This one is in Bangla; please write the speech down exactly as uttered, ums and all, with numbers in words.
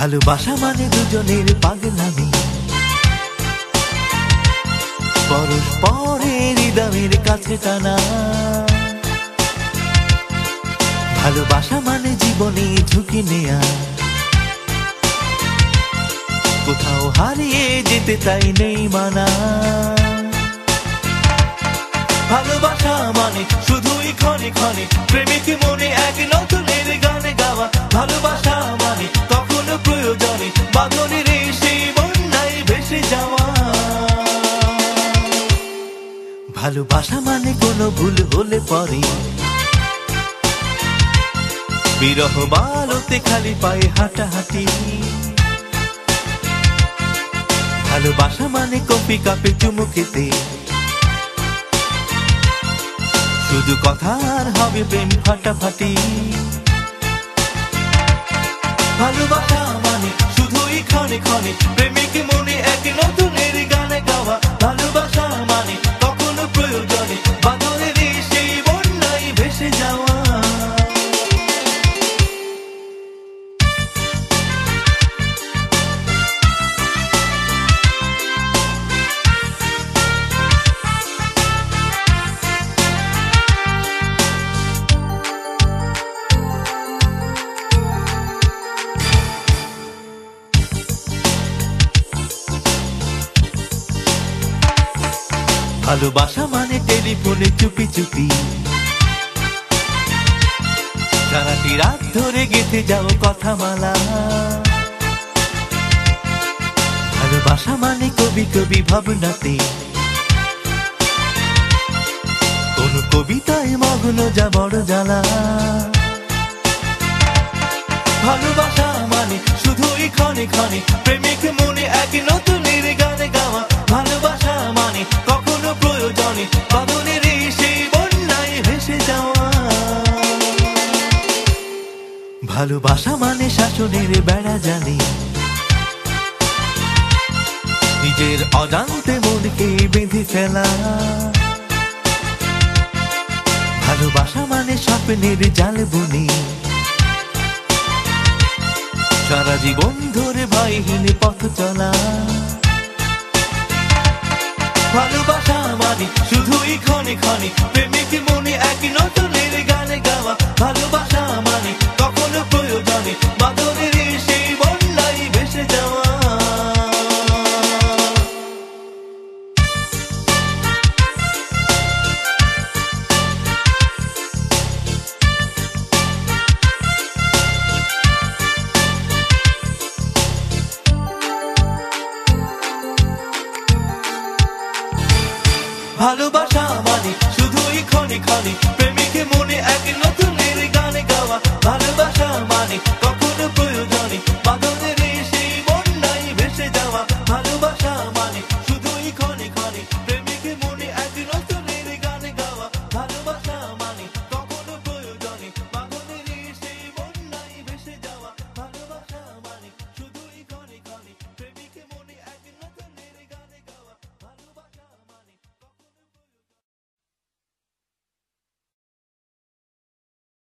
ভালোবাসা মানে দুজনের পাগলামি, পরস্পরের হৃদয়ের কাছে টানা। ভালোবাসা মানে জীবনে ঝুঁকি নেয়া, কোথাও হারিয়ে যেতে তাই নেই মানা। ভালোবাসা মানে শুধুই ক্ষণে ক্ষণে প্রেমিক মনে এক নতুনের গানে গাওয়া। ভালোবাসা মানে কখনো প্রয়োজনে বাঁধনের সেই বন্যায় ভেসে যাওয়া। ভালোবাসা মানে কোনো ভুল হলে পরে বিরহ বালতে খালি পায়ে হাঁটাহাঁটি। ভালোবাসা মানে কফি কাপে চুমু খেতে শুধু কথার হবে প্রেম ফাটাফাটি। ভালোবাসা মানে শুধুই ক্ষণে ক্ষণে প্রেমিক মনে এক নতুনের গানে গাওয়া। ভালোবাসা মানে কখনো প্রয়োজনে বাঁধনের সেই বন্যায় ভেসে যাওয়া। ভালোবাসা মানে টেলিফোনে চুপি চুপি সারাটি রাত ধরে গেঁথে যাও কথা মালা। ভালোবাসা মানে কবি কবি ভাবনাতে কোন কবিতায় মগ্ন যা বড় জ্বালা। ভালোবাসা মানে শুধুই ক্ষণে ক্ষণে প্রেমিক মনে এক নতুনের গানে গাওয়া। ভালোবাসা মানে কখনো প্রয়োজনে বাঁধনের সেই বন্যায় ভেসে যাওয়া। ভালোবাসা মানে শাসনের বেড়া জানে নিজের অজান্তে মনকে বেঁধে ফেলা। ভালোবাসা মানে স্বপ্নের জাল বুনে সারা জীবন ধরে ভাইহীন পথ চলা। ভালোবাসা মানে শুধুই ক্ষণে ক্ষণে প্রেমিক মনে এক নতুনের গানে গাওয়া। ভালোবাসা মানে কখনো প্রয়োজনে বাঁধনের সেই বন্যায় ভেসে যাওয়া। ভালোবাসা মানে শুধুই ক্ষণে ক্ষণে প্রেম